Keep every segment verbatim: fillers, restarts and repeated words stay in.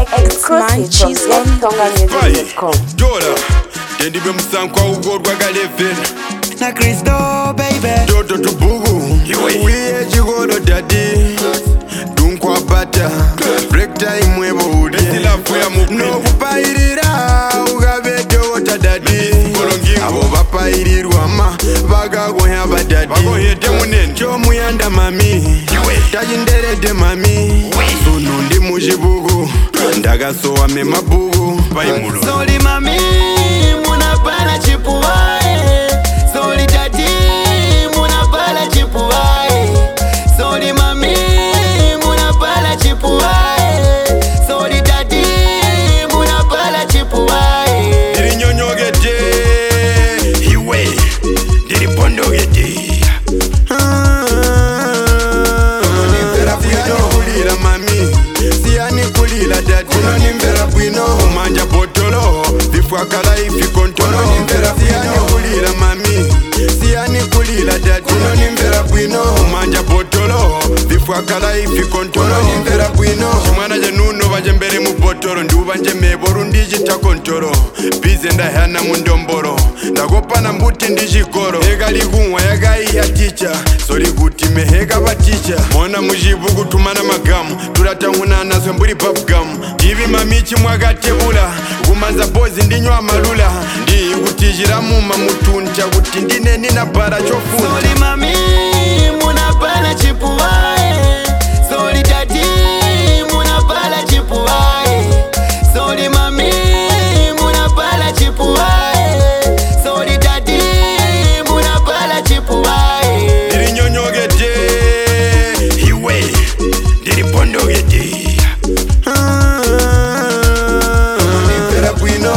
Exclusive from tonga music dot com. Dora, Dendi be musankwa ugorwa galeven. Na Kristo baby. Dodo tubugu. Uye jigoro daddy. Dunkwa bata. Break time webo udi. No kupairira ugabe dota daddy. Abo bapairirwa ma baga goya badadi. Bago hete munen. Cho muyanda mami. Tajindere de mami. Sunu ndi mujibugu. Ndaga soa me mabugu. Paimulo. Soli mami munapala chipuwae. Soli tati munapala chipuwae. Soli mami munapala chipuwae. Soli tati munapala chipuwae. Diri nyonyogete iwe diri pondogete. Nimbera bwino kulira mami siani kulira dadi. Kuno nimbera bwino umanja botolo bifwa kala ifi kontolo. Nimbera siani kulira mami siani kulira dadi. Kuno nimbera bwino umanja botolo bifwa kala ifi kontolo. Nimbera bwino mwana januno baje mbere mu botolo nduba nje meboru ndijita kontolo. Bize ndahana mu ndomboro ndagopana mbuti ndijikoro. Ega ligunwa yagai ya teacher sori guti mehega ba teacher. Mona mujibu gutumana magamu turatanguna naswe mburi bubblegum. Ibi mamichi mwagatebula gumaza bozi ndinywa amalula. Ndi gutijira mu mamutunta guti ndine nina bara chofu. Soli mami munapala chipuwae. Soli tati munapala chipuwae. Soli mami munapala chipuwae. Soli tati munapala chipuwae. Diri nyonyogete iwe diri pondogete. Nimbera bwino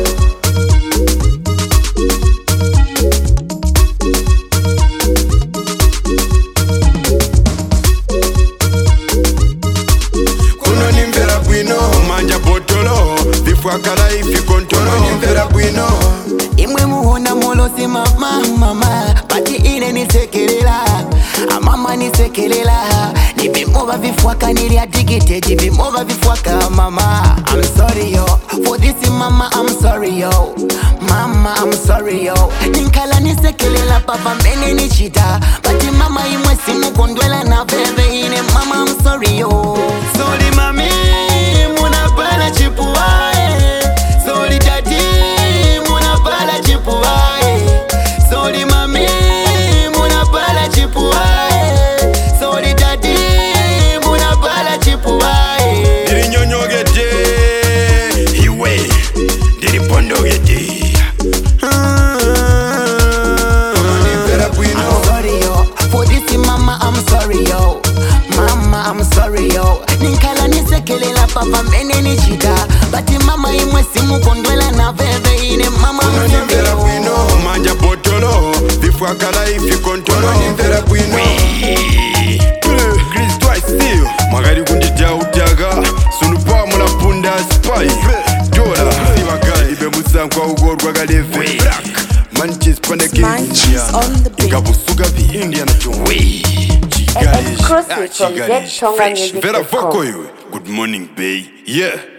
kuno nimbera bwino manja botolo bifwa kala ifi kontolo. Nimbera bwino Imwe muhona molosi mama mama. Pati ine nisekelela amama nisekelela. Nibimova vifwaka nili addicted. Nibimova vifwaka mama. I'm sorry yo for this mama, I'm sorry yo mama, I'm sorry yo. Ninkala nisekelela papa mbene nichita. Pati mama imwe simu kondwela na bebe ine mama, I'm sorry yo. Sorry mami munapala chipuwae. Sorry tati munapala chipuwae. Sorry mami munapala chipuwae. Sorry tati munapala chipuwae. diri nyonyogete iwe diri pondogete. Nimbera bwino I'm sorry yo for this mama, I'm sorry yo mama, I'm sorry yo. Ninkala nisekelela papa mbene nichita. Bati mama imwe simu kondwela na bebe ine mama, I'm sorry nimbera yo. bwino manja botolo bifwa kala ifi kontolo. Nimbera bwino Chris twice still magari kundija utaga sunupa mula punda spy. Dora ibagai ibe musankwa ugorwa galeve. Manchis paneke Manchis on the beat. Ikabusuga bi Indiana Jones. Exclusive from Chigalish tonga music Vera dot com. Voko iwe. Good morning bay. Yeah.